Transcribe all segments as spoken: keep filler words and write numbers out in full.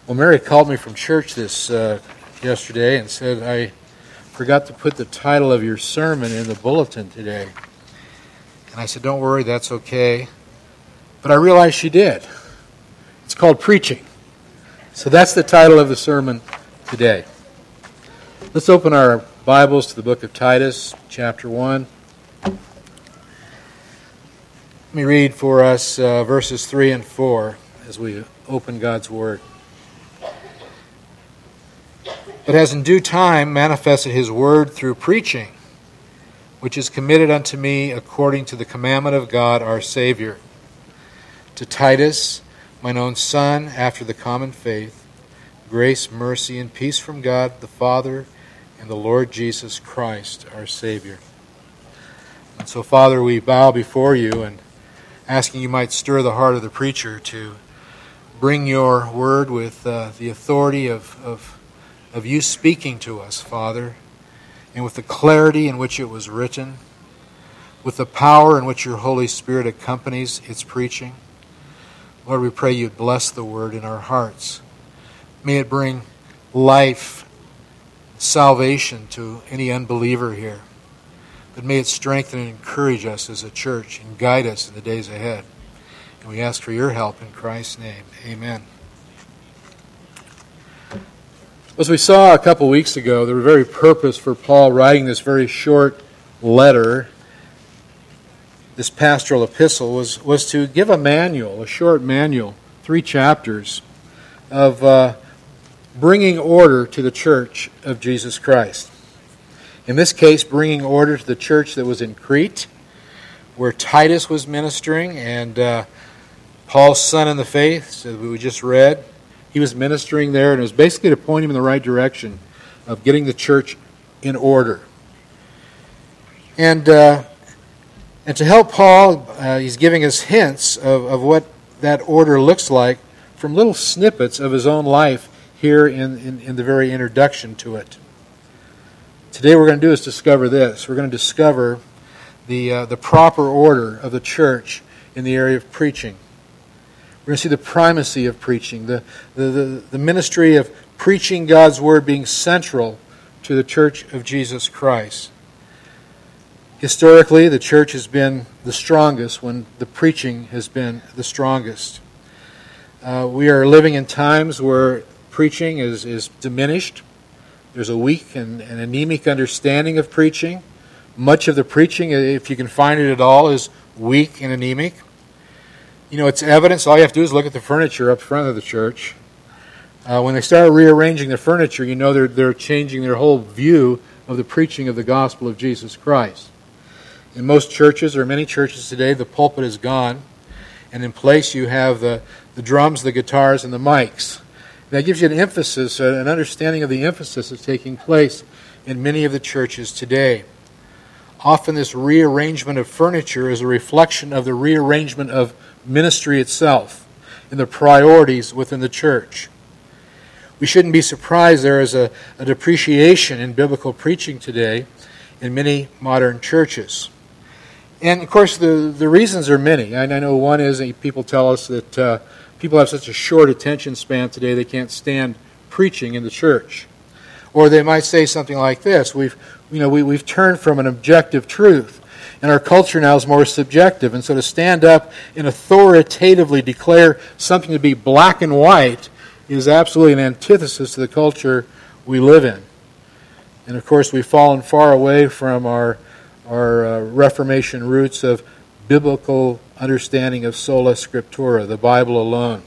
Well, Mary called me from church this uh, yesterday and said, I forgot to put the title of your sermon in the bulletin today. And I said, don't worry, that's okay. But I realized she did. It's called Preaching. So that's the title of the sermon today. Let's open our Bibles to the book of Titus, chapter one. Let me read for us uh, verses three and four as we open God's Word. But has in due time manifested his word through preaching, which is committed unto me according to the commandment of God our Savior. To Titus, mine own son, after the common faith, grace, mercy, and peace from God the Father and the Lord Jesus Christ our Savior. And so, Father, we bow before you and asking you might stir the heart of the preacher to bring your word with uh, the authority of, of of you speaking to us, Father, and with the clarity in which it was written, with the power in which your Holy Spirit accompanies its preaching. Lord, we pray you'd bless the word in our hearts. May it bring life, salvation to any unbeliever here. But may it strengthen and encourage us as a church and guide us in the days ahead. And we ask for your help in Christ's name. Amen. As we saw a couple weeks ago, the very purpose for Paul writing this very short letter, this pastoral epistle, was, was to give a manual, a short manual, three chapters, of uh, bringing order to the church of Jesus Christ. In this case, bringing order to the church that was in Crete, where Titus was ministering, and uh, Paul's son in the faith, as we just read, he was ministering there, and it was basically to point him in the right direction of getting the church in order. And uh, and to help Paul, uh, he's giving us hints of, of what that order looks like from little snippets of his own life here in, in, in the very introduction to it. Today what we're going to do is discover this. We're going to discover the uh, the proper order of the church in the area of preaching. We're going to see the primacy of preaching, the, the, the, the ministry of preaching God's Word being central to the church of Jesus Christ. Historically, the church has been the strongest when the preaching has been the strongest. Uh, we are living in times where preaching is, is diminished. There's a weak and, and anemic understanding of preaching. Much of the preaching, if you can find it at all, is weak and anemic. You know, it's evidence. All you have to do is look at the furniture up front of the church. Uh, when they start rearranging the furniture, you know they're they're changing their whole view of the preaching of the gospel of Jesus Christ. In most churches, or many churches today, the pulpit is gone, and in place you have the, the drums, the guitars, and the mics. That gives you an emphasis, an understanding of the emphasis that's taking place in many of the churches today. Often this rearrangement of furniture is a reflection of the rearrangement of ministry itself and the priorities within the church. We shouldn't be surprised there is a, a depreciation in biblical preaching today in many modern churches. And of course the, the reasons are many. I know one is that people tell us that uh, people have such a short attention span today they can't stand preaching in the church. Or they might say something like this, we've you know we, we've turned from an objective truth. And our culture now is more subjective. And so to stand up and authoritatively declare something to be black and white is absolutely an antithesis to the culture we live in. And of course, we've fallen far away from our, our uh, Reformation roots of biblical understanding of sola scriptura, the Bible alone.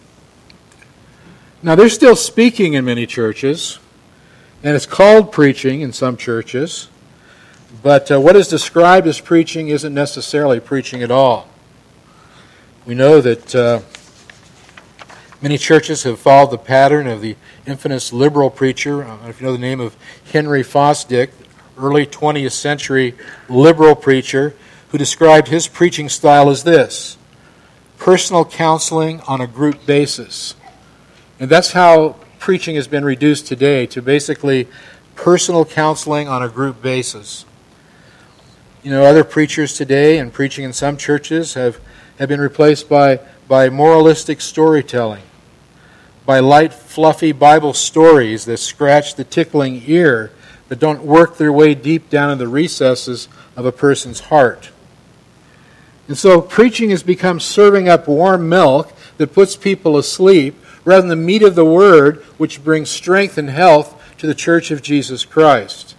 Now, they're still speaking in many churches, and it's called preaching in some churches. But uh, what is described as preaching isn't necessarily preaching at all. We know that uh, many churches have followed the pattern of the infamous liberal preacher. I don't know if you know the name of Henry Fosdick, early twentieth century liberal preacher, who described his preaching style as this: personal counseling on a group basis. And that's how preaching has been reduced today, to basically personal counseling on a group basis. You know, other preachers today and preaching in some churches have, have been replaced by, by moralistic storytelling, by light, fluffy Bible stories that scratch the tickling ear but don't work their way deep down in the recesses of a person's heart. And so preaching has become serving up warm milk that puts people asleep rather than the meat of the Word, which brings strength and health to the Church of Jesus Christ.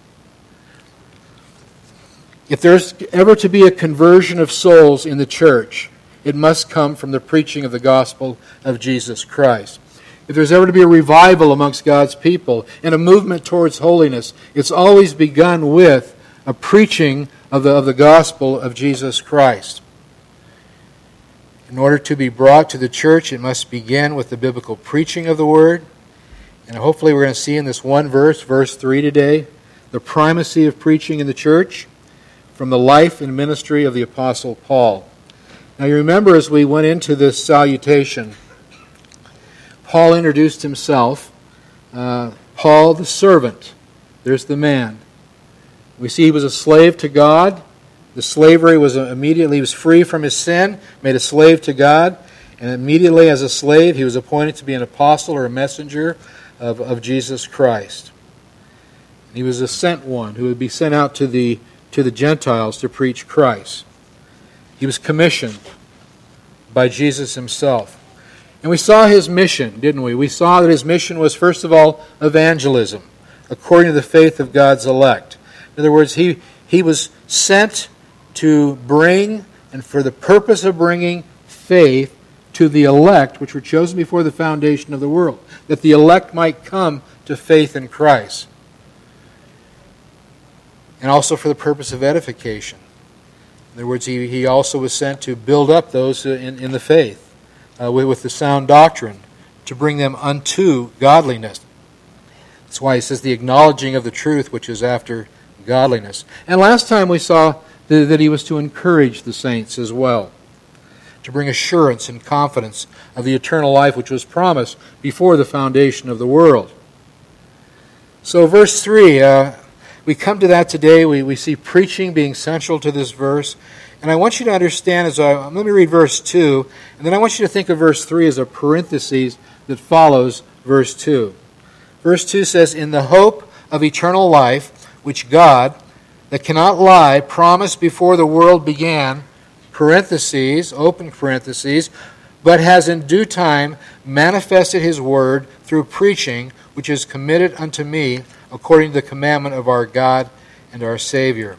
If there's ever to be a conversion of souls in the church, it must come from the preaching of the gospel of Jesus Christ. If there's ever to be a revival amongst God's people and a movement towards holiness, it's always begun with a preaching of the, of the gospel of Jesus Christ. In order to be brought to the church, it must begin with the biblical preaching of the Word. And hopefully we're going to see in this one verse, verse three today, the primacy of preaching in the church from the life and ministry of the Apostle Paul. Now you remember as we went into this salutation, Paul introduced himself, uh, Paul the servant. There's the man. We see he was a slave to God. The slavery was immediately, he was free from his sin, made a slave to God, and immediately as a slave he was appointed to be an apostle or a messenger of, of Jesus Christ. And he was a sent one who would be sent out to the, to the Gentiles to preach Christ. He was commissioned by Jesus himself. And we saw his mission, didn't we? We saw that his mission was, first of all, evangelism, according to the faith of God's elect. In other words, he, he was sent to bring, and for the purpose of bringing, faith to the elect, which were chosen before the foundation of the world, that the elect might come to faith in Christ. And also for the purpose of edification. In other words, he, he also was sent to build up those in, in the faith. Uh, with, with the sound doctrine, to bring them unto godliness. That's why he says the acknowledging of the truth which is after godliness. And last time we saw that, that he was to encourage the saints as well, to bring assurance and confidence of the eternal life which was promised before the foundation of the world. So verse three, uh, we come to that today. We, we see preaching being central to this verse. And I want you to understand, as I, let me read verse two, and then I want you to think of verse three as a parenthesis that follows verse two. Verse two says, "In the hope of eternal life, which God, that cannot lie, promised before the world began," parentheses, open parentheses, "but has in due time manifested his word through preaching, which is committed unto me, according to the commandment of our God and our Savior."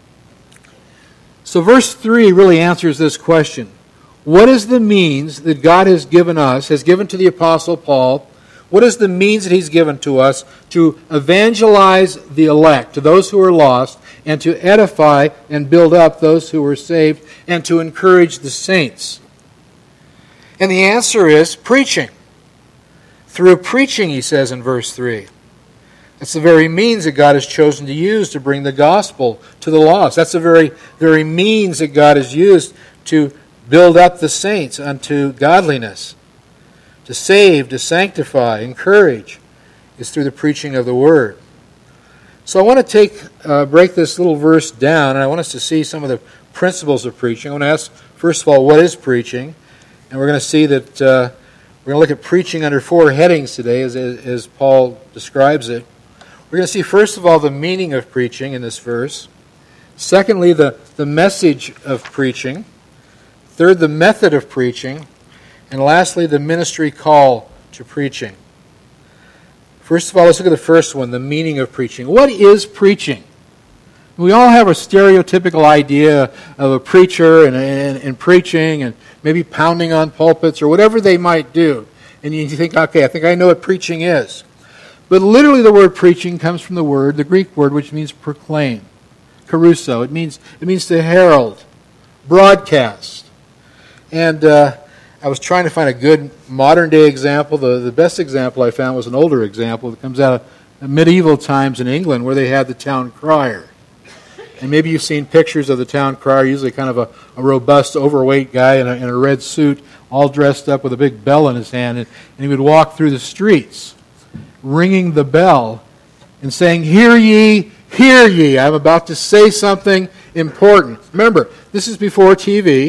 So verse three really answers this question. What is the means that God has given us, has given to the Apostle Paul? What is the means that he's given to us to evangelize the elect, to those who are lost, and to edify and build up those who are saved, and to encourage the saints? And the answer is preaching. Through preaching, he says in verse three. That's the very means that God has chosen to use to bring the gospel to the lost. That's the very, very means that God has used to build up the saints unto godliness. To save, to sanctify, encourage is through the preaching of the Word. So I want to take, uh, break this little verse down, and I want us to see some of the principles of preaching. I want to ask, first of all, what is preaching? And we're going to see that uh, we're going to look at preaching under four headings today, as, as Paul describes it. We're going to see, first of all, the meaning of preaching in this verse. Secondly, the, the message of preaching. Third, the method of preaching. And lastly, the ministry call to preaching. First of all, let's look at the first one, the meaning of preaching. What is preaching? We all have a stereotypical idea of a preacher and, and, and preaching and maybe pounding on pulpits or whatever they might do. And you think, okay, I think I know what preaching is. But literally the word preaching comes from the word, the Greek word, which means proclaim. Caruso. It means it means to herald, broadcast. And uh, I was trying to find a good modern-day example. The, the best example I found was an older example that comes out of medieval times in England where they had the town crier. And maybe you've seen pictures of the town crier, usually kind of a, a robust, overweight guy in a, in a red suit, all dressed up with a big bell in his hand. And, and he would walk through the streets, ringing the bell and saying, "Hear ye, hear ye, I'm about to say something important." Remember, this is before T V.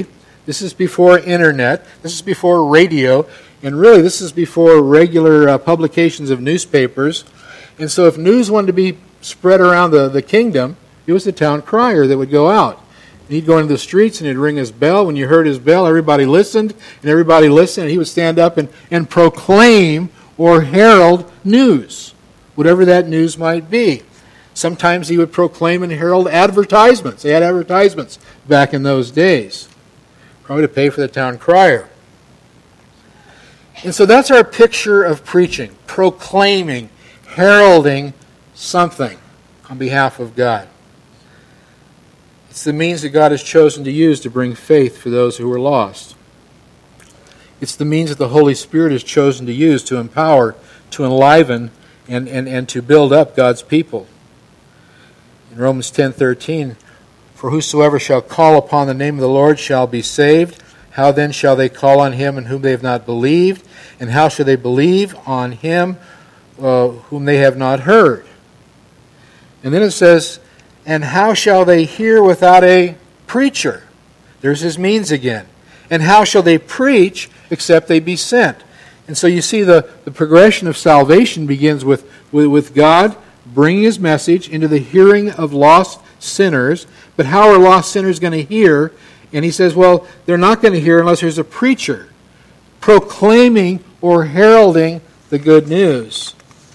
This is before internet. This is before radio. And really, this is before regular uh, publications of newspapers. And so if news wanted to be spread around the, the kingdom, it was the town crier that would go out. And he'd go into the streets and he'd ring his bell. When you heard his bell, everybody listened, and everybody listened, and he would stand up and, and proclaim or herald news, whatever that news might be. Sometimes he would proclaim and herald advertisements. They had advertisements back in those days, probably to pay for the town crier. And so that's our picture of preaching, proclaiming, heralding something on behalf of God. It's the means that God has chosen to use to bring faith for those who are lost. It's the means that the Holy Spirit has chosen to use to empower, to enliven, and, and, and to build up God's people. In Romans ten thirteen, for whosoever shall call upon the name of the Lord shall be saved. How then shall they call on him in whom they have not believed? And how shall they believe on him uh, whom they have not heard? And then it says, and how shall they hear without a preacher? There's his means again. And how shall they preach except they be sent? And so you see the, the progression of salvation begins with, with, with God bringing his message into the hearing of lost sinners. But how are lost sinners going to hear? And he says, well, they're not going to hear unless there's a preacher proclaiming or heralding the good news.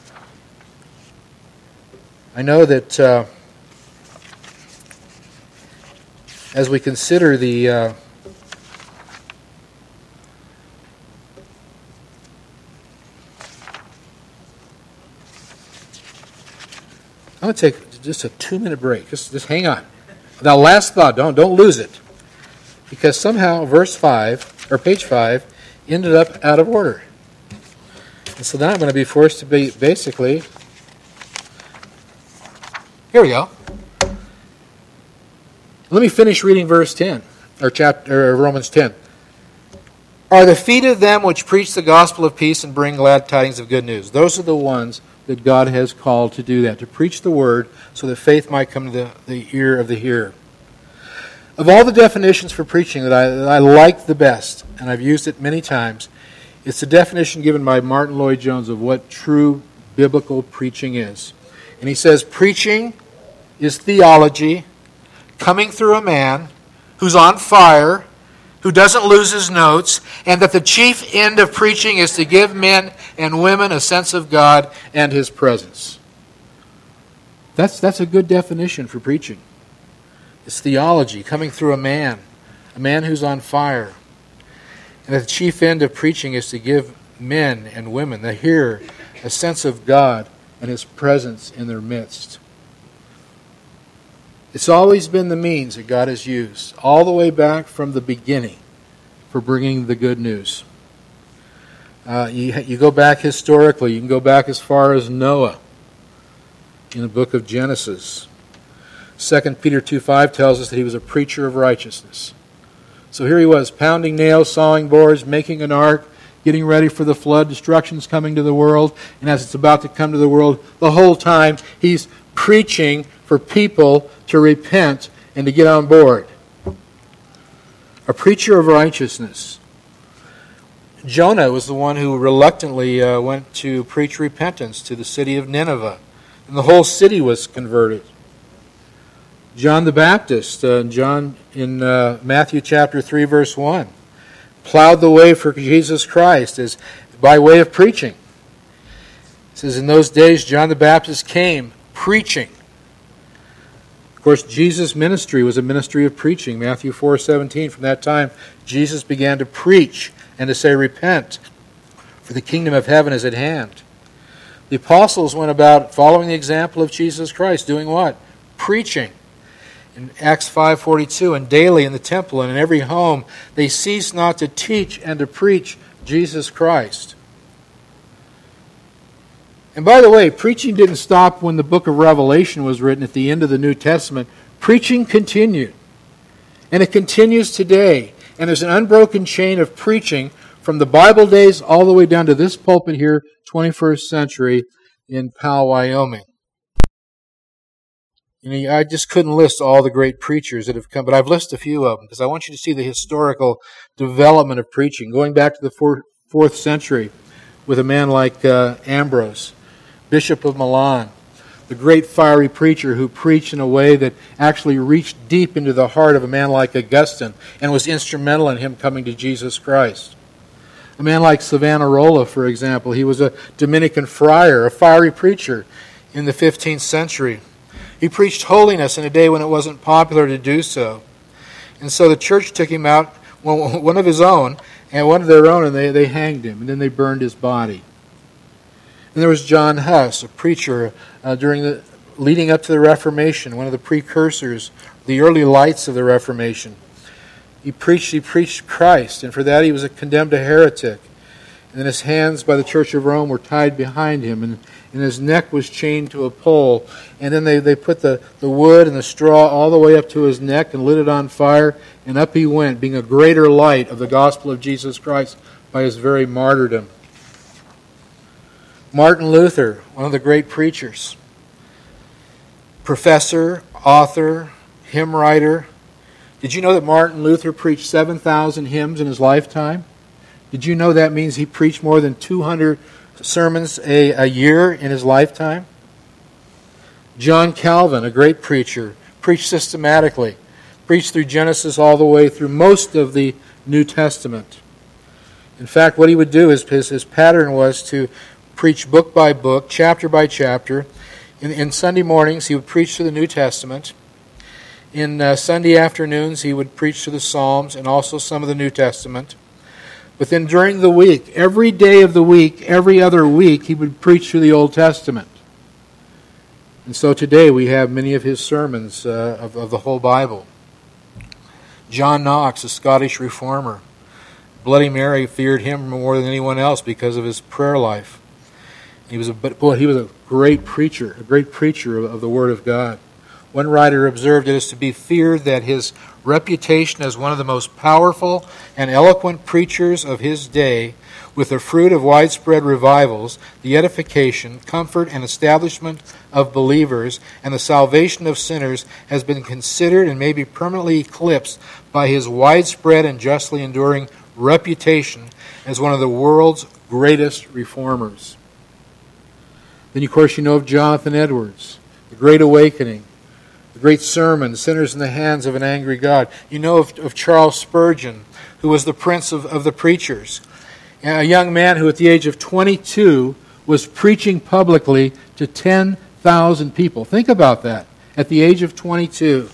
I know that uh, as we consider the uh, I'm going to take just a two-minute break. Just, just hang on. Now, last thought. Don't don't lose it, because somehow verse five or page five ended up out of order, and so now I'm going to be forced to be basically. Here we go. Let me finish reading verse ten, or chapter or Romans ten. Are the feet of them which preach the gospel of peace and bring glad tidings of good news. Those are the ones that God has called to do that, to preach the word so that faith might come to the, the ear of the hearer. Of all the definitions for preaching that I, that I like the best, and I've used it many times, it's the definition given by Martin Lloyd-Jones of what true biblical preaching is. And he says, preaching is theology coming through a man who's on fire, who doesn't lose his notes, and that the chief end of preaching is to give men and women a sense of God and his presence. That's, that's a good definition for preaching. It's theology coming through a man, a man who's on fire. And that the chief end of preaching is to give men and women, the hearer, a sense of God and his presence in their midst. It's always been the means that God has used, all the way back from the beginning, for bringing the good news. Uh, you, you go back historically, you can go back as far as Noah in the book of Genesis. Second Peter two five tells us that he was a preacher of righteousness. So here he was, pounding nails, sawing boards, making an ark, getting ready for the flood, destruction's coming to the world, and as it's about to come to the world, the whole time he's preaching for people to repent and to get on board. A preacher of righteousness. Jonah was the one who reluctantly uh, went to preach repentance to the city of Nineveh, and the whole city was converted. John the Baptist, uh, John in uh, Matthew chapter three, verse one, plowed the way for Jesus Christ as by way of preaching. It says, in those days John the Baptist came preaching. Of course, Jesus' ministry was a ministry of preaching. Matthew four seventeen, from that time, Jesus began to preach and to say, repent, for the kingdom of heaven is at hand. The apostles went about following the example of Jesus Christ, doing what? Preaching. In Acts five forty-two, and daily in the temple and in every home, they ceased not to teach and to preach Jesus Christ. And by the way, preaching didn't stop when the book of Revelation was written at the end of the New Testament. Preaching continued. And it continues today. And there's an unbroken chain of preaching from the Bible days all the way down to this pulpit here, twenty-first century, in Powell, Wyoming. You know, I just couldn't list all the great preachers that have come, but I've listed a few of them because I want you to see the historical development of preaching, going back to the fourth, fourth century with a man like uh, Ambrose, Bishop of Milan, the great fiery preacher who preached in a way that actually reached deep into the heart of a man like Augustine and was instrumental in him coming to Jesus Christ. A man like Savonarola, for example, he was a Dominican friar, a fiery preacher in the fifteenth century. He preached holiness in a day when it wasn't popular to do so. And so the church took him out, one of his own, and one of their own, and they, they hanged him, and then they burned his body. And there was John Huss, a preacher uh, during the leading up to the Reformation, one of the precursors, the early lights of the Reformation. He preached, he preached Christ, and for that he was condemned a heretic. And then his hands by the Church of Rome were tied behind him, and, and his neck was chained to a pole. And then they, they put the, the wood and the straw all the way up to his neck and lit it on fire, and up he went, being a greater light of the gospel of Jesus Christ by his very martyrdom. Martin Luther, one of the great preachers, professor, author, hymn writer. Did you know that Martin Luther preached seven thousand hymns in his lifetime? Did you know that means he preached more than two hundred sermons a, a year in his lifetime? John Calvin, a great preacher, preached systematically, preached through Genesis all the way through most of the New Testament. In fact, what he would do, is his, his pattern was to preach book by book, chapter by chapter. In, in Sunday mornings, he would preach through the New Testament. In uh, Sunday afternoons, he would preach through the Psalms and also some of the New Testament. But then during the week, every day of the week, every other week, he would preach through the Old Testament. And so today we have many of his sermons uh, of, of the whole Bible. John Knox, a Scottish reformer. Bloody Mary feared him more than anyone else because of his prayer life. He was a boy, he was a great preacher, a great preacher of, of the Word of God. One writer observed it is to be feared that his reputation as one of the most powerful and eloquent preachers of his day, with the fruit of widespread revivals, the edification, comfort, and establishment of believers, and the salvation of sinners, has been considered and may be permanently eclipsed by his widespread and justly enduring reputation as one of the world's greatest reformers. Then, of course, you know of Jonathan Edwards, the Great Awakening, the great sermon, Sinners in the Hands of an Angry God. You know of, of Charles Spurgeon, who was the prince of, of the preachers. A young man who at the age of twenty-two was preaching publicly to ten thousand people. Think about that, at the age of twenty-two.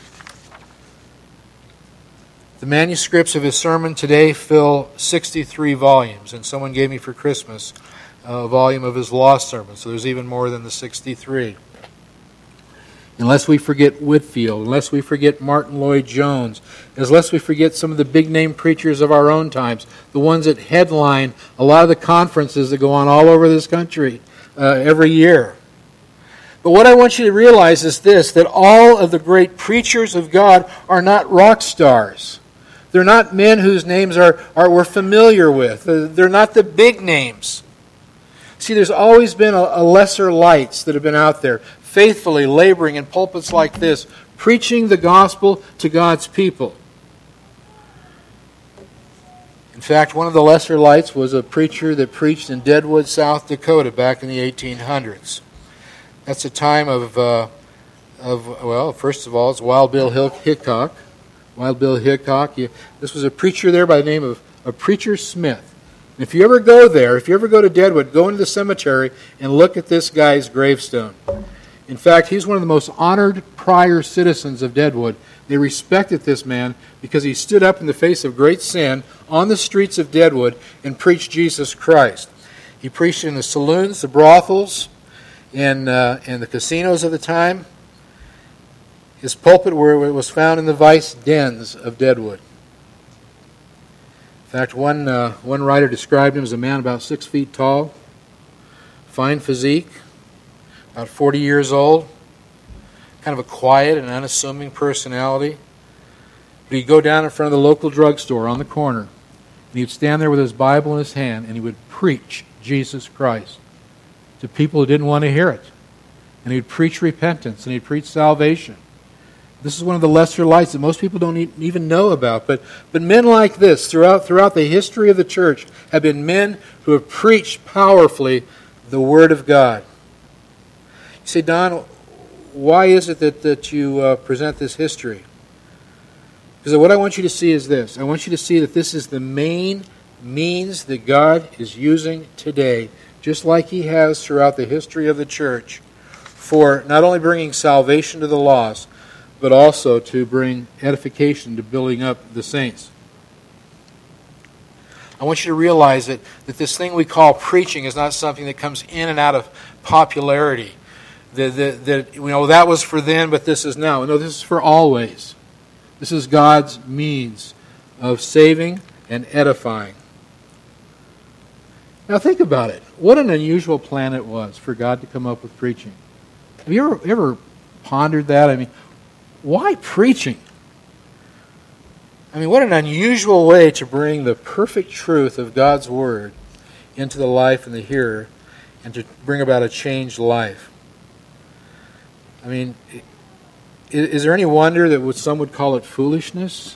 The manuscripts of his sermon today fill sixty-three volumes, and someone gave me for Christmas a volume of his lost sermon, so there's even more than the sixty-three. Unless we forget Whitefield, unless we forget Martin Lloyd-Jones, unless we forget some of the big-name preachers of our own times, the ones that headline a lot of the conferences that go on all over this country uh, every year. But what I want you to realize is this, that all of the great preachers of God are not rock stars. They're not men whose names are, are we're familiar with. They're not the big names. See, there's always been a, a lesser lights that have been out there, faithfully laboring in pulpits like this, preaching the gospel to God's people. In fact, one of the lesser lights was a preacher that preached in Deadwood, South Dakota back in the eighteen hundreds. That's a time of, uh, of well, first of all, it's Wild Bill Hickok. Wild Bill Hickok. You, this was a preacher there by the name of, of Preacher Smith. And if you ever go there, if you ever go to Deadwood, go into the cemetery and look at this guy's gravestone. In fact, he's one of the most honored prior citizens of Deadwood. They respected this man because he stood up in the face of great sin on the streets of Deadwood and preached Jesus Christ. He preached in the saloons, the brothels, and, uh, and the casinos of the time. His pulpit was found in the vice dens of Deadwood. In fact, one, uh, one writer described him as a man about six feet tall, fine physique, about forty years old, kind of a quiet and unassuming personality. But he'd go down in front of the local drugstore on the corner, and he'd stand there with his Bible in his hand, and he would preach Jesus Christ to people who didn't want to hear it. And he'd preach repentance, and he'd preach salvation. This is one of the lesser lights that most people don't even know about. But, but men like this, throughout, throughout the history of the church, have been men who have preached powerfully the Word of God. You say, Don, why is it that, that you uh, present this history? Because what I want you to see is this. I want you to see that this is the main means that God is using today, just like He has throughout the history of the church, for not only bringing salvation to the lost, but also to bring edification, to building up the saints. I want you to realize that, that this thing we call preaching is not something that comes in and out of popularity. That, that, that you know, that was for then, but this is now. No, this is for always. This is God's means of saving and edifying. Now think about it. What an unusual plan it was for God to come up with preaching. Have you ever, ever pondered that? I mean, why preaching? I mean, what an unusual way to bring the perfect truth of God's Word into the life and the hearer and to bring about a changed life. I mean, is there any wonder that some would call it foolishness?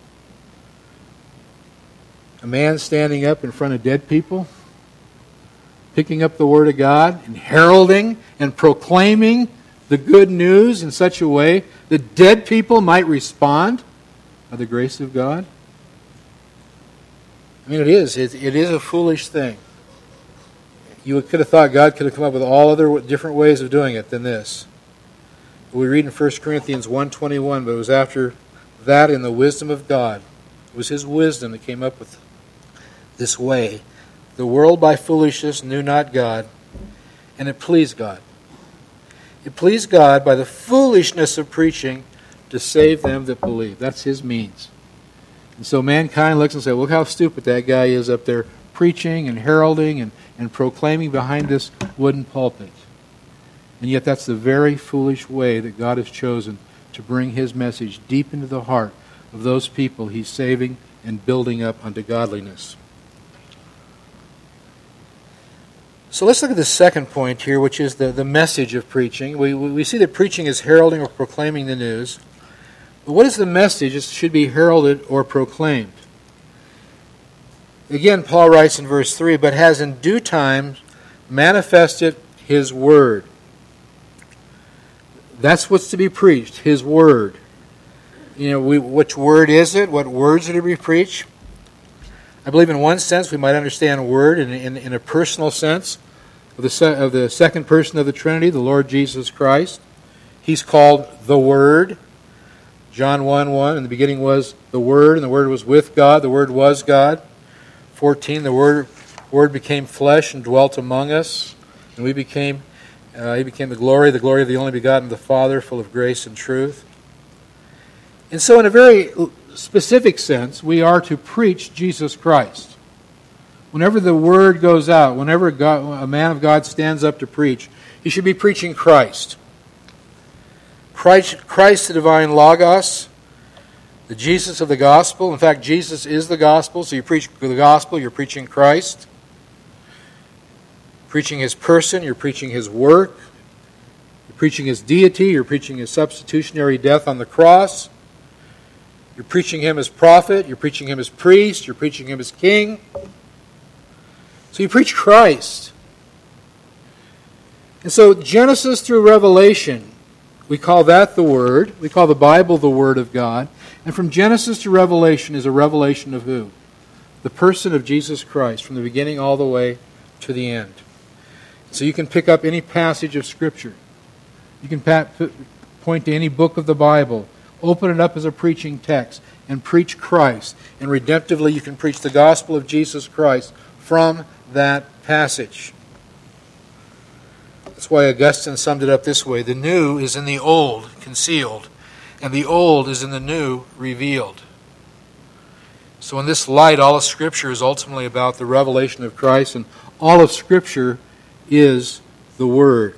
A man standing up in front of dead people, picking up the Word of God and heralding and proclaiming the good news in such a way that dead people might respond by the grace of God? I mean, it is. It, it is a foolish thing. You could have thought God could have come up with all other different ways of doing it than this. We read in First Corinthians one twenty-one, but it was after that in the wisdom of God. It was His wisdom that came up with this way. The world by foolishness knew not God, and it pleased God. It pleased God by the foolishness of preaching to save them that believe. That's His means. And so mankind looks and says, look how stupid that guy is up there preaching and heralding and, and proclaiming behind this wooden pulpit. And yet that's the very foolish way that God has chosen to bring His message deep into the heart of those people He's saving and building up unto godliness. So let's look at the second point here, which is the, the message of preaching. We, we see that preaching is heralding or proclaiming the news. But what is the message that should be heralded or proclaimed? Again, Paul writes in verse three, but has in due time manifested His Word. That's what's to be preached, His Word. You know, we, which word is it? What words are to be preached? I believe in one sense we might understand word in, in, in a personal sense of the, se- of the second person of the Trinity, the Lord Jesus Christ. He's called the Word. John one one, in the beginning was the Word, and the Word was with God, the Word was God. fourteen, the Word, Word became flesh and dwelt among us, and we became, uh, He became the glory, the glory of the only begotten of the Father, full of grace and truth. And so in a very specific sense, we are to preach Jesus Christ. Whenever the word goes out, whenever God, a man of God stands up to preach, he should be preaching Christ. Christ, Christ the divine Logos, the Jesus of the gospel. In fact, Jesus is the gospel, so you preach the gospel, you're preaching Christ. Preaching His person, you're preaching His work. You're preaching His deity, you're preaching His substitutionary death on the cross. You're preaching Him as prophet, you're preaching Him as priest, you're preaching Him as king. So you preach Christ. And so Genesis through Revelation, we call that the Word. We call the Bible the Word of God. And from Genesis to Revelation is a revelation of who? The person of Jesus Christ, from the beginning all the way to the end. So you can pick up any passage of Scripture. You can point to any book of the Bible. Open it up as a preaching text and preach Christ. And redemptively you can preach the gospel of Jesus Christ from that passage. That's why Augustine summed it up this way. The new is in the old concealed, and the old is in the new revealed. So in this light, all of Scripture is ultimately about the revelation of Christ, and all of Scripture is the Word.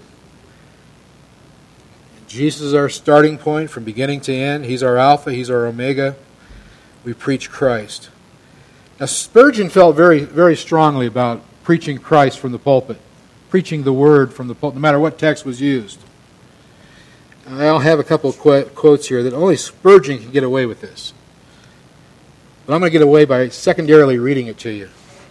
Jesus is our starting point from beginning to end. He's our Alpha. He's our Omega. We preach Christ. Now, Spurgeon felt very, very strongly about preaching Christ from the pulpit, preaching the Word from the pulpit, no matter what text was used. I'll have a couple of qu- quotes here that only Spurgeon can get away with this. But I'm going to get away by secondarily reading it to you.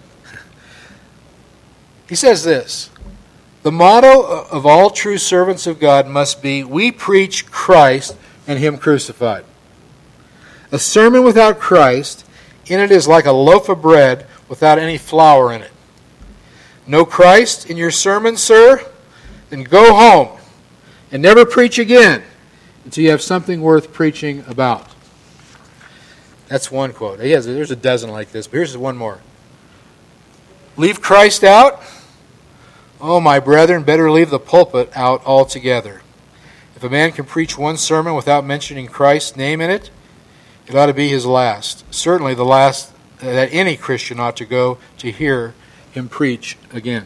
He says this: the motto of all true servants of God must be, we preach Christ and Him crucified. A sermon without Christ in it is like a loaf of bread without any flour in it. No Christ in your sermon, sir? Then go home and never preach again until you have something worth preaching about. That's one quote. He has, there's a dozen like this, but here's one more. Leave Christ out? Oh, my brethren, better leave the pulpit out altogether. If a man can preach one sermon without mentioning Christ's name in it, it ought to be his last. Certainly the last that any Christian ought to go to hear him preach again.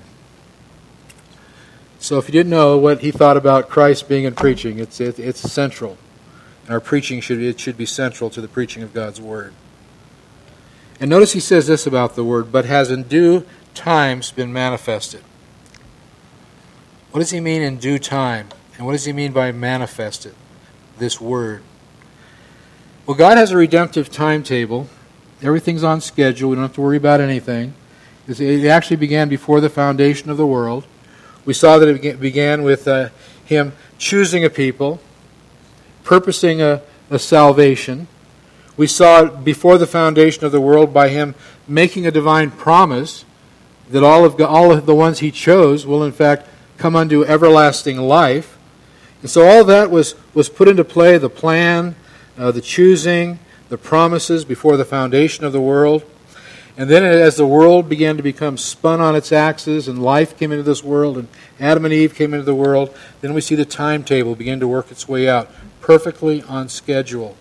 So if you didn't know what he thought about Christ being in preaching, it's it, it's central. And our preaching should it should be central to the preaching of God's Word. And notice he says this about the Word, but has in due times been manifested. What does he mean in due time? And what does he mean by manifested, this Word? Well, God has a redemptive timetable. Everything's on schedule. We don't have to worry about anything. It actually began before the foundation of the world. We saw that it began with uh, Him choosing a people, purposing a, a salvation. We saw it before the foundation of the world by Him making a divine promise that all of, all of the ones He chose will in fact come unto everlasting life. And so all that was, was put into play, the plan, uh, the choosing, the promises before the foundation of the world. And then as the world began to become spun on its axis and life came into this world and Adam and Eve came into the world, then we see the timetable begin to work its way out, perfectly on schedule.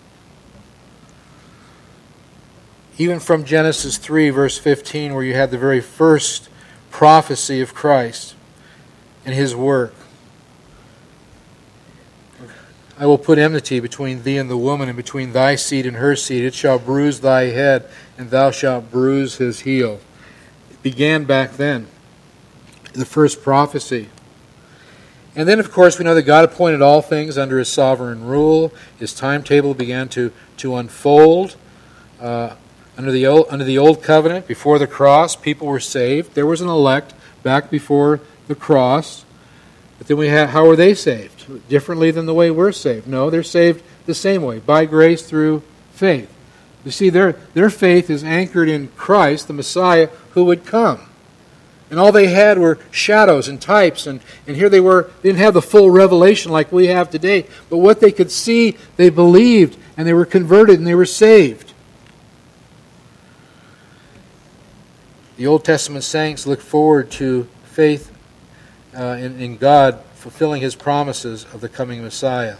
Even from Genesis three, verse fifteen, where you had the very first prophecy of Christ and His work. I will put enmity between thee and the woman, and between thy seed and her seed. It shall bruise thy head, and thou shalt bruise his heel. It began back then, the first prophecy. And then, of course, we know that God appointed all things under His sovereign rule. His timetable began to, to unfold. Uh, under the old, under the old covenant, before the cross, people were saved. There was an elect back before the cross. But then we have, how are they saved? Differently than the way we're saved? No, they're saved the same way, by grace through faith. You see, their, their faith is anchored in Christ, the Messiah, who would come. And all they had were shadows and types, and, and here they were, they didn't have the full revelation like we have today, but what they could see, they believed, and they were converted, and they were saved. The Old Testament saints look forward to faith uh, in, in God fulfilling His promises of the coming Messiah.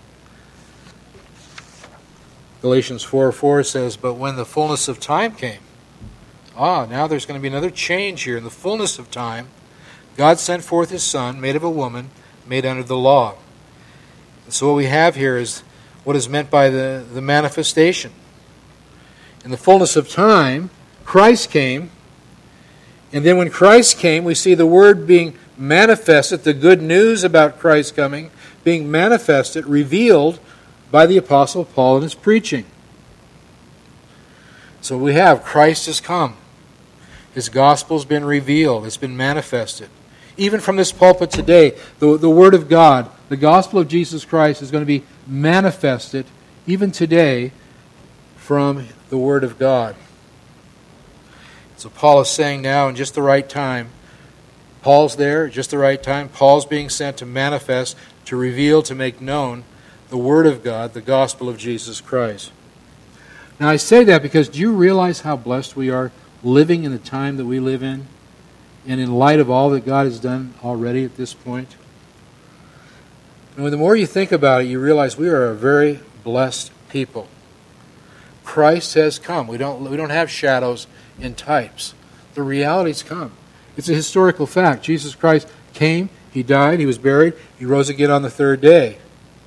Galatians four four says, but when the fullness of time came, ah, now there's going to be another change here. In the fullness of time, God sent forth His Son, made of a woman, made under the law. And so what we have here is what is meant by the, the manifestation. In the fullness of time, Christ came, and then when Christ came, we see the Word being manifested, the good news about Christ coming, being manifested, revealed by the Apostle Paul in his preaching. So we have Christ has come. His gospel's been revealed. It's been manifested. Even from this pulpit today, the, the Word of God, the gospel of Jesus Christ is going to be manifested even today from the Word of God. So Paul is saying now in just the right time, Paul's there at just the right time. Paul's being sent to manifest, to reveal, to make known the Word of God, the gospel of Jesus Christ. Now I say that because do you realize how blessed we are living in the time that we live in? And in light of all that God has done already at this point? And the more you think about it, you realize we are a very blessed people. Christ has come. We don't, we don't have shadows and types. The reality's come. It's a historical fact. Jesus Christ came, He died, He was buried, He rose again on the third day.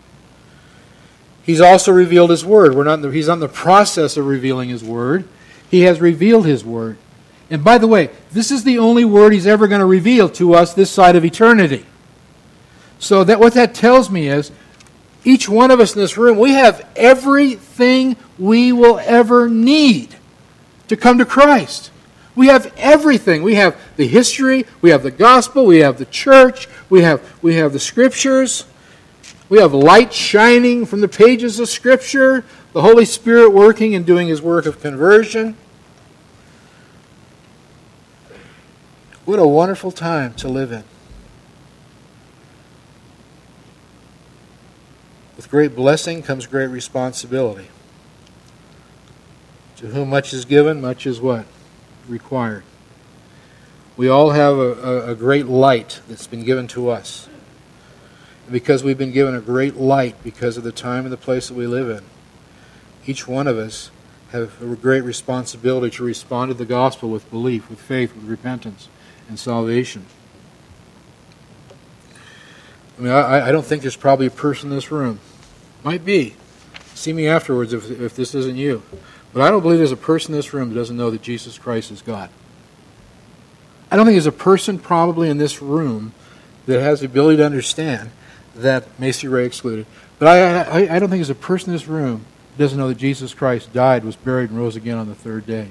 He's also revealed His Word. We're not in the, he's not in the process of revealing His Word. He has revealed His Word. And by the way, this is the only Word He's ever going to reveal to us this side of eternity. So that what that tells me is, Each one of us in this room, we have everything we will ever need to come to Christ. We have everything. We have the history, we have the gospel, we have the church, we have, we have the scriptures, we have light shining from the pages of Scripture, the Holy Spirit working and doing His work of conversion. What a wonderful time to live in. With great blessing comes great responsibility. To whom much is given, much is what? Required. We all have a, a, a great light that's been given to us. And because we've been given a great light because of the time and the place that we live in, each one of us have a great responsibility to respond to the gospel with belief, with faith, with repentance, and salvation. I mean, I, I don't think there's probably a person in this room. Might be. See me afterwards if, if this isn't you. But I don't believe there's a person in this room that doesn't know that Jesus Christ is God. I don't think there's a person probably in this room that has the ability to understand that, Macy Ray excluded, but I, I, I don't think there's a person in this room that doesn't know that Jesus Christ died, was buried, and rose again on the third day.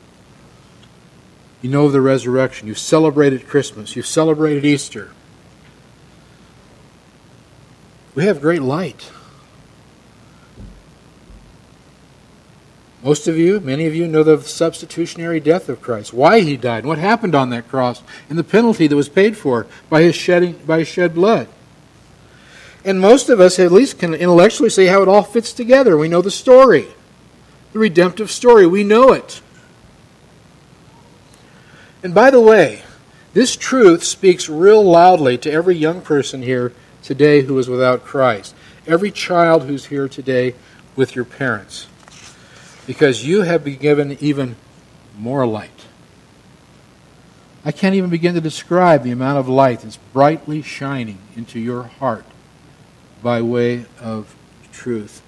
You know of the resurrection. You've celebrated Christmas. You've celebrated Easter. We have great light. Most of you, many of you, know the substitutionary death of Christ, why He died, and what happened on that cross, and the penalty that was paid for by His shedding, by His shed blood. And most of us at least can intellectually say how it all fits together. We know the story, the redemptive story. We know it. And by the way, this truth speaks real loudly to every young person here today who is without Christ. Every child who's here today with your parents. Because you have been given even more light. I can't even begin to describe the amount of light that's brightly shining into your heart by way of truth.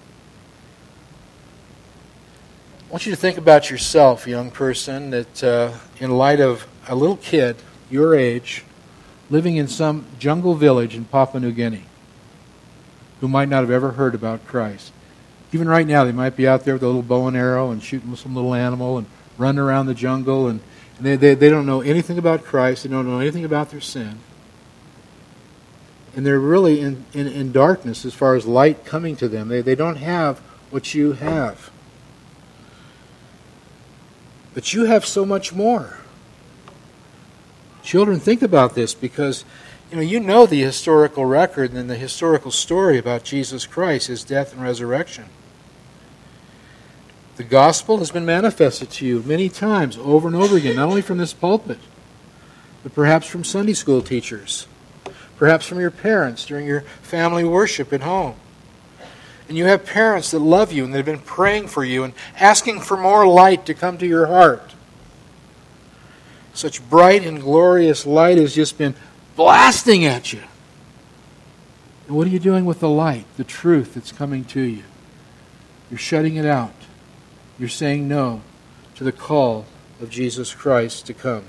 I want you to think about yourself, young person, that uh, in light of a little kid, your age, living in some jungle village in Papua New Guinea, who might not have ever heard about Christ. Even right now, they might be out there with a little bow and arrow and shooting some little animal and running around the jungle, and, and they, they, they don't know anything about Christ. They don't know anything about their sin. And they're really in, in, in darkness as far as light coming to them. They, they don't have what you have. But you have so much more. Children, think about this, because you know you know the historical record and the historical story about Jesus Christ, His death and resurrection. The gospel has been manifested to you many times, over and over again, not only from this pulpit, but perhaps from Sunday school teachers, perhaps from your parents during your family worship at home. And you have parents that love you and that have been praying for you and asking for more light to come to your heart. Such bright and glorious light has just been blasting at you. And what are you doing with the light, the truth that's coming to you? You're shutting it out. You're saying no to the call of Jesus Christ to come.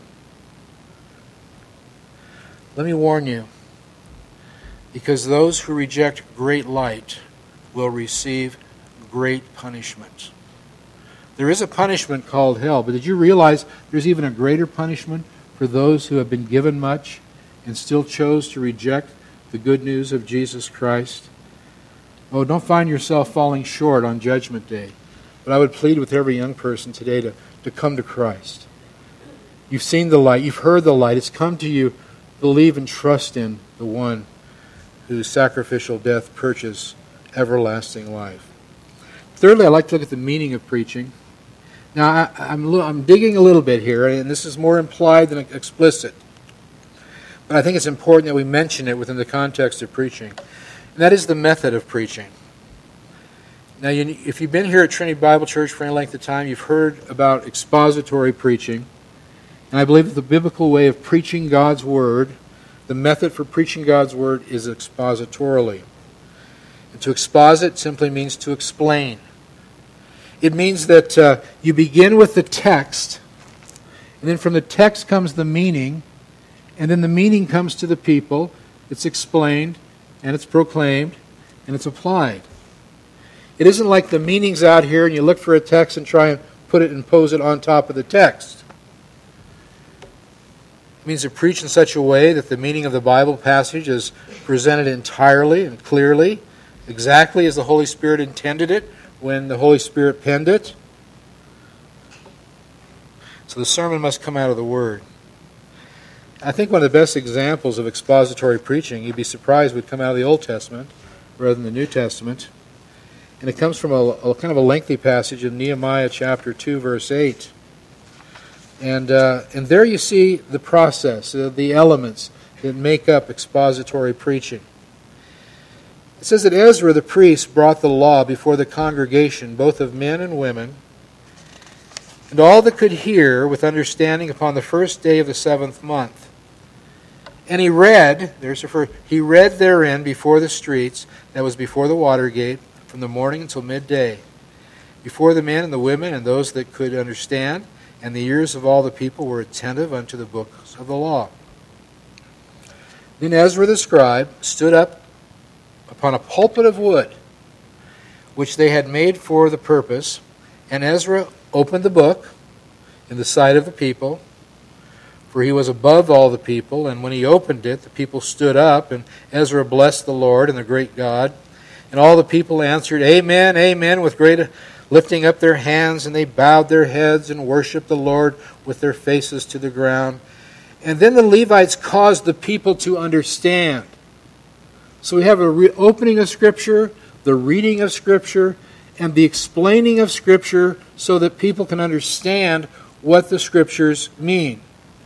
Let me warn you, because those who reject great light will receive great punishment. There is a punishment called hell, but did you realize there's even a greater punishment for those who have been given much and still chose to reject the good news of Jesus Christ? Oh, don't find yourself falling short on Judgment Day. But I would plead with every young person today to, to come to Christ. You've seen the light. You've heard the light. It's come to you. Believe and trust in the one whose sacrificial death purchased everlasting life. Thirdly, I'd like to look at the meaning of preaching. Now, I, I'm, I'm digging a little bit here, and this is more implied than explicit. But I think it's important that we mention it within the context of preaching. And that is the method of preaching. Now, you, if you've been here at Trinity Bible Church for any length of time, you've heard about expository preaching. And I believe that the biblical way of preaching God's Word, the method for preaching God's Word, is expositorily. And to exposit simply means to explain. It means that uh, you begin with the text, and then from the text comes the meaning, and then the meaning comes to the people. It's explained, and it's proclaimed, and it's applied. It isn't like the meaning's out here and you look for a text and try and put it and pose it on top of the text. It means to preach in such a way that the meaning of the Bible passage is presented entirely and clearly, exactly as the Holy Spirit intended it when the Holy Spirit penned it. So the sermon must come out of the Word. I think one of the best examples of expository preaching, you'd be surprised, would come out of the Old Testament rather than the New Testament. And it comes from a, a kind of a lengthy passage in Nehemiah chapter two, verse eight. And uh, and there you see the process, uh, the elements that make up expository preaching. It says that Ezra the priest brought the law before the congregation, both of men and women, and all that could hear with understanding upon the first day of the seventh month. And he read, there's the first, he read therein before the streets, that was before the water gate, from the morning until midday, before the men and the women and those that could understand, and the ears of all the people were attentive unto the books of the law. Then Ezra the scribe stood up upon a pulpit of wood, which they had made for the purpose, and Ezra opened the book in the sight of the people, for he was above all the people, and when he opened it, the people stood up, and Ezra blessed the Lord and the great God. And all the people answered, Amen, Amen, with great lifting up their hands, and they bowed their heads and worshipped the Lord with their faces to the ground. And then the Levites caused the people to understand. So we have a re- opening of Scripture, the reading of Scripture, and the explaining of Scripture so that people can understand what the Scriptures mean.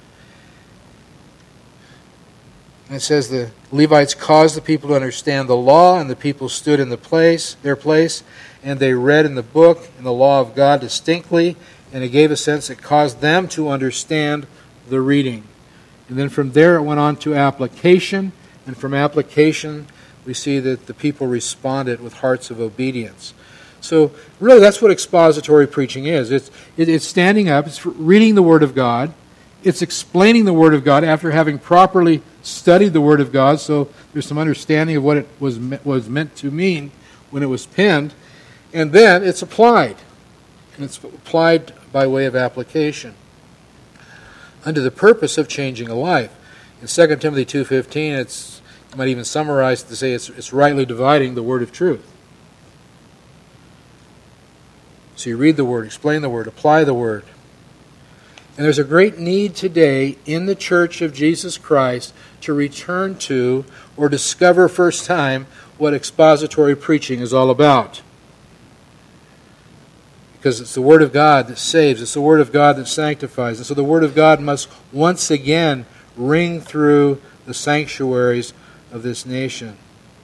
And it says the Levites caused the people to understand the law, and the people stood in the place, their place, and they read in the book, in the law of God distinctly, and it gave a sense that caused them to understand the reading. And then from there it went on to application, and from application we see that the people responded with hearts of obedience. So really that's what expository preaching is. It's, it, it's standing up, it's reading the Word of God, it's explaining the Word of God after having properly studied the Word of God, so there's some understanding of what it was was meant to mean when it was penned, and then it's applied. And it's applied by way of application unto the purpose of changing a life. In Second Timothy two fifteen, it's you might even summarize it to say it's, it's rightly dividing the word of truth. So you read the Word, explain the Word, apply the Word. And there's a great need today in the Church of Jesus Christ to return to or discover first time what expository preaching is all about. Because it's the Word of God that saves. It's the Word of God that sanctifies. And so the Word of God must once again ring through the sanctuaries of this nation.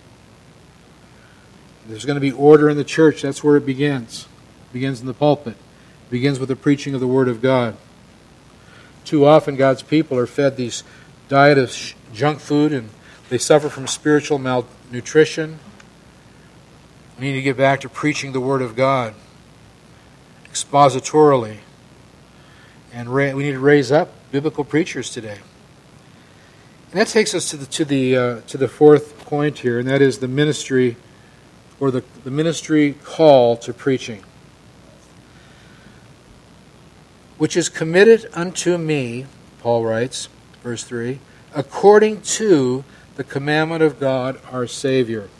There's going to be order in the church. That's where it begins. It begins in the pulpit. It begins with the preaching of the Word of God. Too often God's people are fed these diet of sh- junk food and they suffer from spiritual malnutrition. We need to get back to preaching the Word of God expositorily. And ra- we need to raise up biblical preachers today. And that takes us to the to the uh, to the fourth point here, and that is the ministry or the, the ministry call to preaching. Which is committed unto me, Paul writes, verse three, according to the commandment of God our Savior.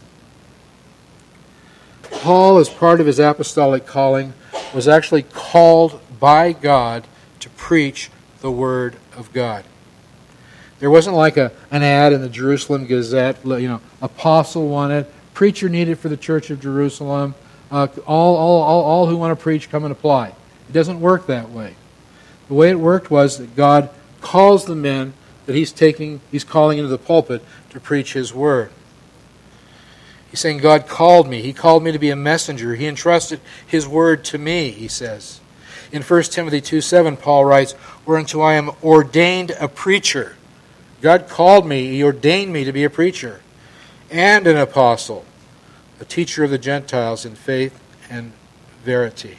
Paul, as part of his apostolic calling, was actually called by God to preach the Word of God. There wasn't like a an ad in the Jerusalem Gazette, you know, apostle wanted, preacher needed for the Church of Jerusalem, uh, all, all, all, all who want to preach come and apply. It doesn't work that way. The way it worked was that God calls the men that he's taking, he's calling into the pulpit to preach his word. He's saying, God called me. He called me to be a messenger. He entrusted his word to me, he says. In First Timothy two seven, Paul writes, whereunto I am ordained a preacher. God called me, he ordained me to be a preacher and an apostle, a teacher of the Gentiles in faith and verity.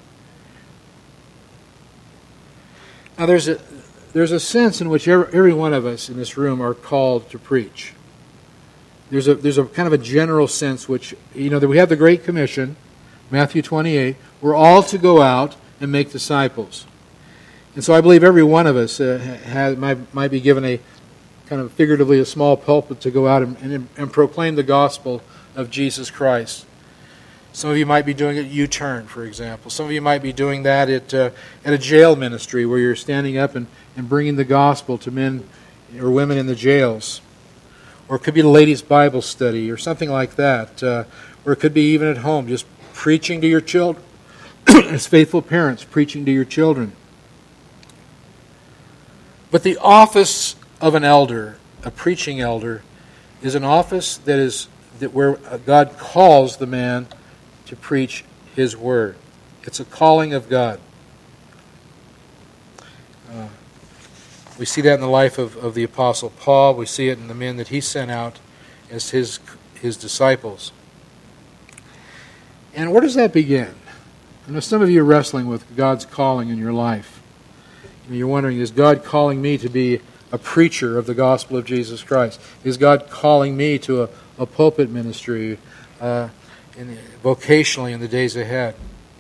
Now there's a there's a sense in which every, every one of us in this room are called to preach. there's a there's a kind of a general sense which, you know, that we have the Great Commission, Matthew twenty-eight. We're all to go out and make disciples. And so I believe every one of us uh, has, might, might be given a kind of figuratively a small pulpit to go out and, and, and proclaim the gospel of Jesus Christ. Some of you might be doing it at U-Turn, for example. Some of you might be doing that at uh, at a jail ministry where you're standing up and, and bringing the gospel to men or women in the jails. Or it could be the ladies' Bible study or something like that. Uh, or it could be even at home, just preaching to your children. As faithful parents, preaching to your children. But the office of an elder, a preaching elder, is an office that is that where God calls the man to preach His word. It's a calling of God. Uh, we see that in the life of, of the Apostle Paul. We see it in the men that he sent out as his his disciples. And where does that begin? I know some of you are wrestling with God's calling in your life. You're wondering, is God calling me to be a preacher of the gospel of Jesus Christ? Is God calling me to a, a pulpit ministry uh, in, vocationally in the days ahead?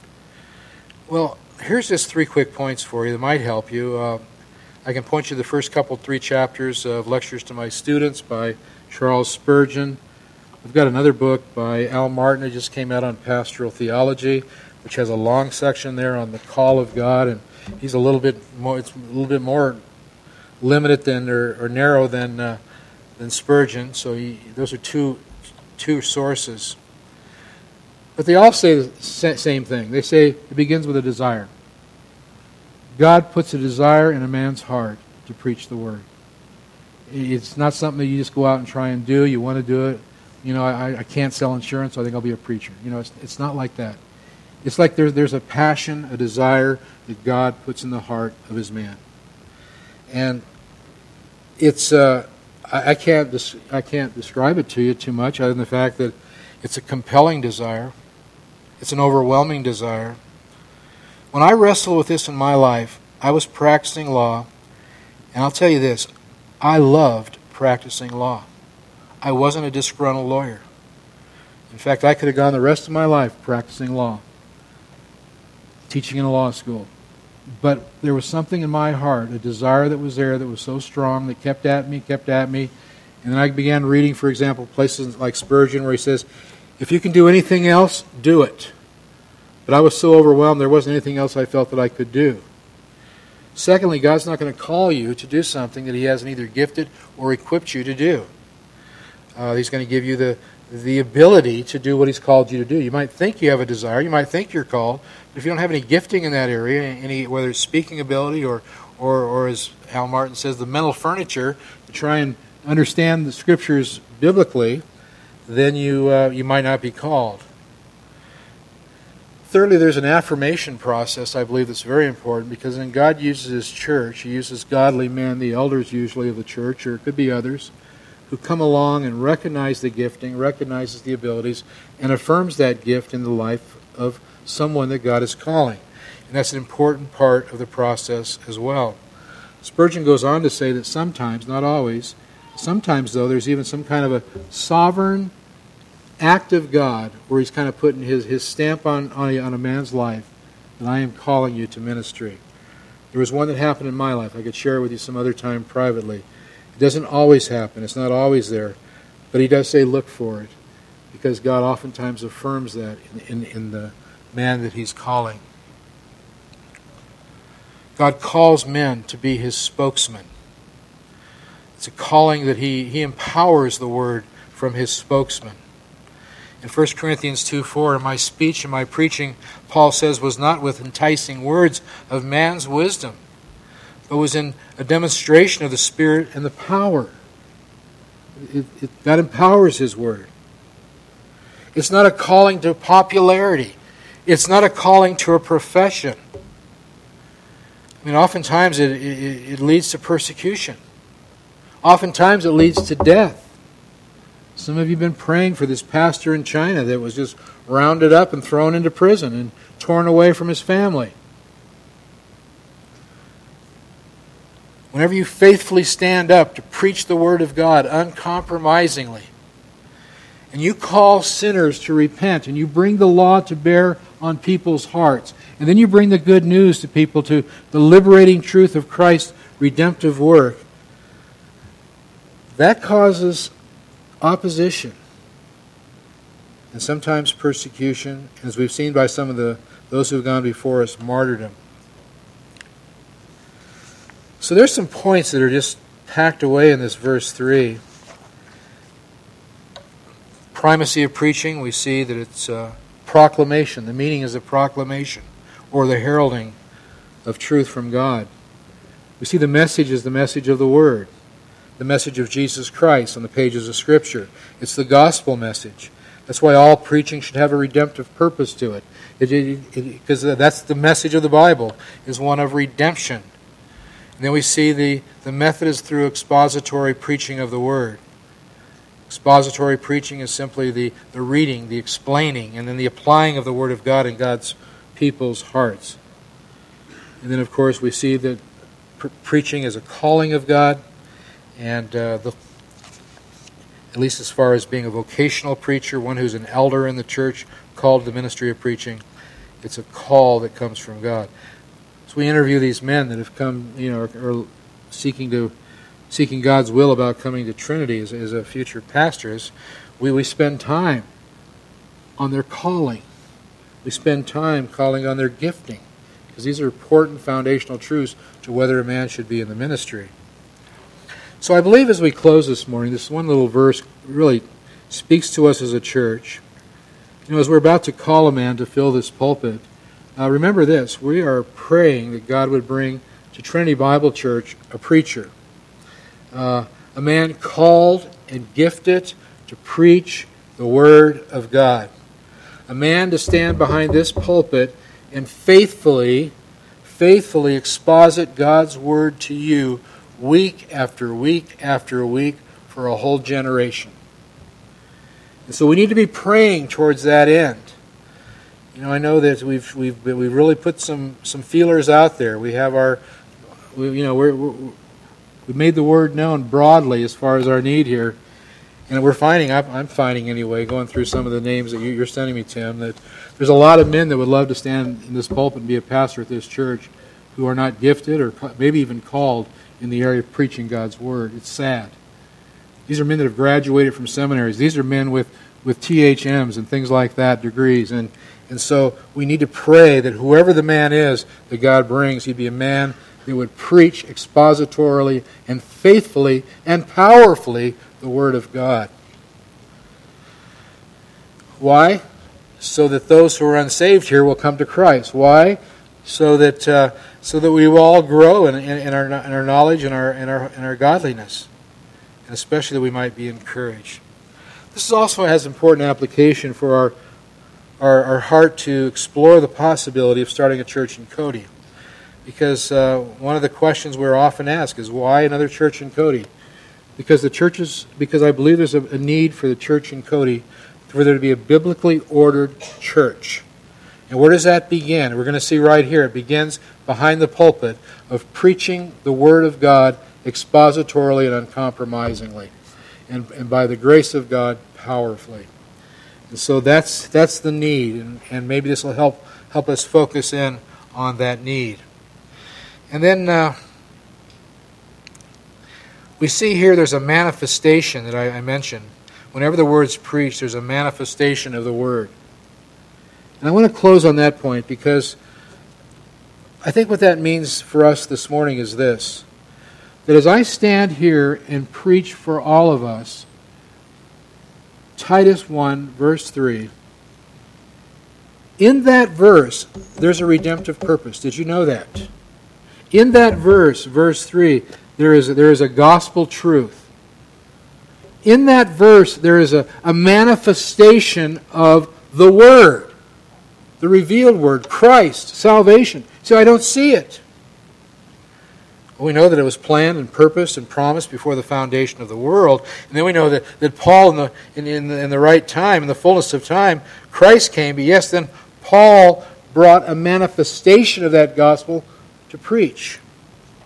Well, here's just three quick points for you that might help you. Uh, I can point you to the first couple, three chapters of Lectures to My Students by Charles Spurgeon. I've got another book by Al Martin that just came out on pastoral theology, which has a long section there on the call of God, and he's a little bit more. It's a little bit more limited than or, or narrow than uh, than Spurgeon. So he, those are two two sources. But they all say the same thing. They say it begins with a desire. God puts a desire in a man's heart to preach the word. It's not something that you just go out and try and do. You want to do it. You know, I, I can't sell insurance, so I think I'll be a preacher. You know, it's it's not like that. It's like there's there's a passion, a desire that God puts in the heart of His man, and it's uh, I, I can't des- I can't describe it to you too much, other than the fact that it's a compelling desire, it's an overwhelming desire. When I wrestled with this in my life, I was practicing law, and I'll tell you this: I loved practicing law. I wasn't a disgruntled lawyer. In fact, I could have gone the rest of my life practicing law, teaching in a law school. But there was something in my heart, a desire that was there that was so strong that kept at me, kept at me. And then I began reading, for example, places like Spurgeon where he says, if you can do anything else, do it. But I was so overwhelmed, there wasn't anything else I felt that I could do. Secondly, God's not going to call you to do something that He hasn't either gifted or equipped you to do. Uh, he's going to give you the the ability to do what He's called you to do. You might think you have a desire, you might think you're called, but if you don't have any gifting in that area, any whether it's speaking ability or, or, or as Al Martin says, the mental furniture to try and understand the Scriptures biblically, then you uh, you might not be called. Thirdly, there's an affirmation process, I believe, that's very important, because when God uses His church, He uses godly men, the elders usually of the church, or it could be others, who come along and recognize the gifting, recognizes the abilities, and affirms that gift in the life of someone that God is calling. And that's an important part of the process as well. Spurgeon goes on to say that sometimes, not always, sometimes, though, there's even some kind of a sovereign act of God where He's kind of putting His, his stamp on, on, a, on a man's life, that I am calling you to ministry. There was one that happened in my life. I could share it with you some other time privately. It doesn't always happen. It's not always there. But He does say look for it, because God oftentimes affirms that in, in, in the man that He's calling. God calls men to be His spokesman. It's a calling that He, he empowers the word from His spokesman. In First Corinthians two four, in my speech and my preaching, Paul says, was not with enticing words of man's wisdom, but was in a demonstration of the Spirit and the power. It, it, God empowers His word. It's not a calling to popularity. It's not a calling to a profession. I mean, oftentimes it, it, it leads to persecution. Oftentimes it leads to death. Some of you have been praying for this pastor in China that was just rounded up and thrown into prison and torn away from his family. Whenever you faithfully stand up to preach the Word of God uncompromisingly, and you call sinners to repent, and you bring the law to bear on people's hearts, and then you bring the good news to people, to the liberating truth of Christ's redemptive work, that causes opposition and sometimes persecution, as we've seen by some of the those who have gone before us, martyrdom. So there's some points that are just packed away in this verse three. Primacy of preaching, we see that it's uh, proclamation. The meaning is a proclamation, or the heralding of truth from God. We see the message is the message of the Word, the message of Jesus Christ on the pages of Scripture. It's the gospel message. That's why all preaching should have a redemptive purpose to it, because that's the message of the Bible, is one of redemption. And then we see the, the method is through expository preaching of the Word. Expository preaching is simply the, the reading, the explaining, and then the applying of the Word of God in God's people's hearts. And then, of course, we see that pre- preaching is a calling of God, and uh, the, at least as far as being a vocational preacher, one who's an elder in the church, called to the ministry of preaching, it's a call that comes from God. So we interview these men that have come, you know, are, are seeking to seeking God's will about coming to Trinity as, as a future pastors. We we spend time on their calling. We spend time calling on their gifting, because these are important foundational truths to whether a man should be in the ministry. So I believe as we close this morning, this one little verse really speaks to us as a church. You know, as we're about to call a man to fill this pulpit, uh, remember this: we are praying that God would bring to Trinity Bible Church a preacher, uh, a man called and gifted to preach the Word of God, a man to stand behind this pulpit and faithfully, faithfully exposit God's Word to you week after week after week for a whole generation. And so we need to be praying towards that end. You know, I know that we've we've we've really put some some feelers out there. We have our, we, you know, we're, we're we've made the word known broadly as far as our need here, and we're finding, I'm finding anyway, going through some of the names that you're sending me, Tim, that there's a lot of men that would love to stand in this pulpit and be a pastor at this church who are not gifted or maybe even called in the area of preaching God's Word. It's sad. These are men that have graduated from seminaries. These are men with, with T H Ms and things like that, degrees. And, and so we need to pray that whoever the man is that God brings, he'd be a man that would preach expositorily and faithfully and powerfully the Word of God. Why? So that those who are unsaved here will come to Christ. Why? So that uh, so that we will all grow in, in, in, our, in our knowledge and our, in our, in our godliness. And especially that we might be encouraged. This also has important application for our, our, our heart to explore the possibility of starting a church in Cody. Because uh, one of the questions we're often asked is, why another church in Cody? Because the churches, because I believe there's a, a need for the church in Cody for there to be a biblically ordered church. And where does that begin? We're going to see right here. It begins behind the pulpit of preaching the Word of God expositorily and uncompromisingly, and, and by the grace of God, powerfully. And so that's that's the need, and, and maybe this will help help us focus in on that need. And then uh, we see here there's a manifestation that I, I mentioned. Whenever the Word's preached, there's a manifestation of the Word. And I want to close on that point because I think what that means for us this morning is this: that as I stand here and preach for all of us, Titus one, verse three, in that verse, there's a redemptive purpose. Did you know that? In that verse, verse three, there is a, there is a gospel truth. In that verse, there is a, a manifestation of the Word, the revealed Word, Christ, salvation. So I don't see it. We know that it was planned and purposed and promised before the foundation of the world. And then we know that, that Paul, in the, in, in, the, in the right time, in the fullness of time, Christ came. But yes, then Paul brought a manifestation of that gospel to preach.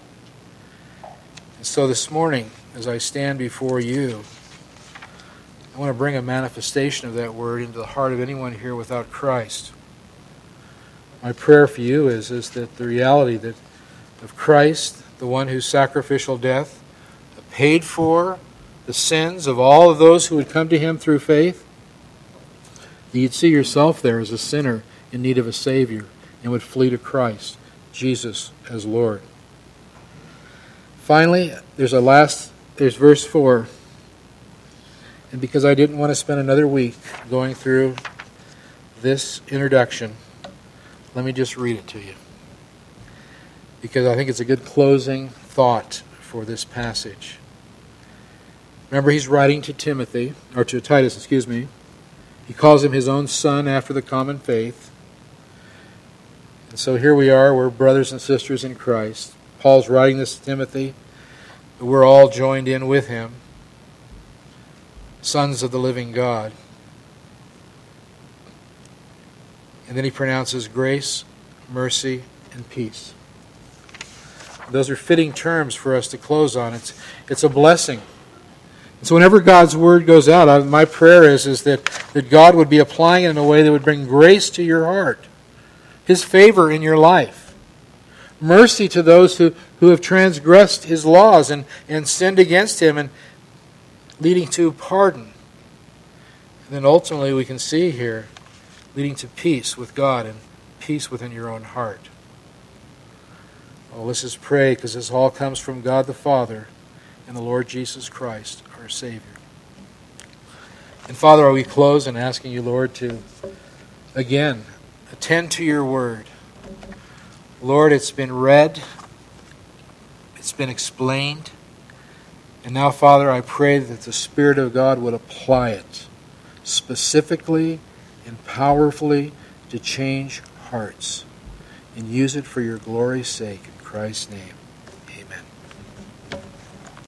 And so this morning, as I stand before you, I want to bring a manifestation of that word into the heart of anyone here without Christ. My prayer for you is, is that the reality that of Christ, the one whose sacrificial death paid for the sins of all of those who would come to him through faith, that you'd see yourself there as a sinner in need of a Savior and would flee to Christ, Jesus as Lord. Finally, there's a last, there's verse four. And because I didn't want to spend another week going through this introduction, let me just read it to you, because I think it's a good closing thought for this passage. Remember, he's writing to Timothy, or to Titus, excuse me. He calls him his own son after the common faith. And so here we are, we're brothers and sisters in Christ. Paul's writing this to Timothy. We're all joined in with him, sons of the living God. And then he pronounces grace, mercy, and peace. Those are fitting terms for us to close on. It's, it's a blessing. So whenever God's word goes out, I, my prayer is, is that, that God would be applying it in a way that would bring grace to your heart, His favor in your life, mercy to those who, who have transgressed His laws and, and sinned against Him, and leading to pardon. And then ultimately we can see here, leading to peace with God and peace within your own heart. Well, let's just pray, because this all comes from God the Father and the Lord Jesus Christ, our Savior. And Father, we close in asking you, Lord, to, again, attend to your word. Lord, it's been read, it's been explained, and now, Father, I pray that the Spirit of God would apply it specifically and powerfully to change hearts, and use it for your glory's sake, in Christ's name.